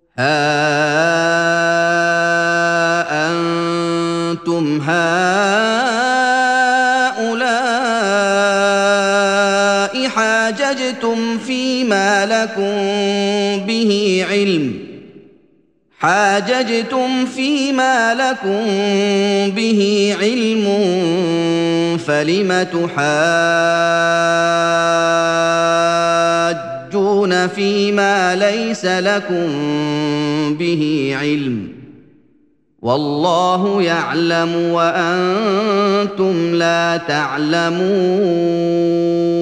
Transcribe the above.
ها أنتم هؤلاء حاججتم فيما لكم به علم فلم تحاجون فيما ليس لكم به علم والله يعلم وأنتم لا تعلمون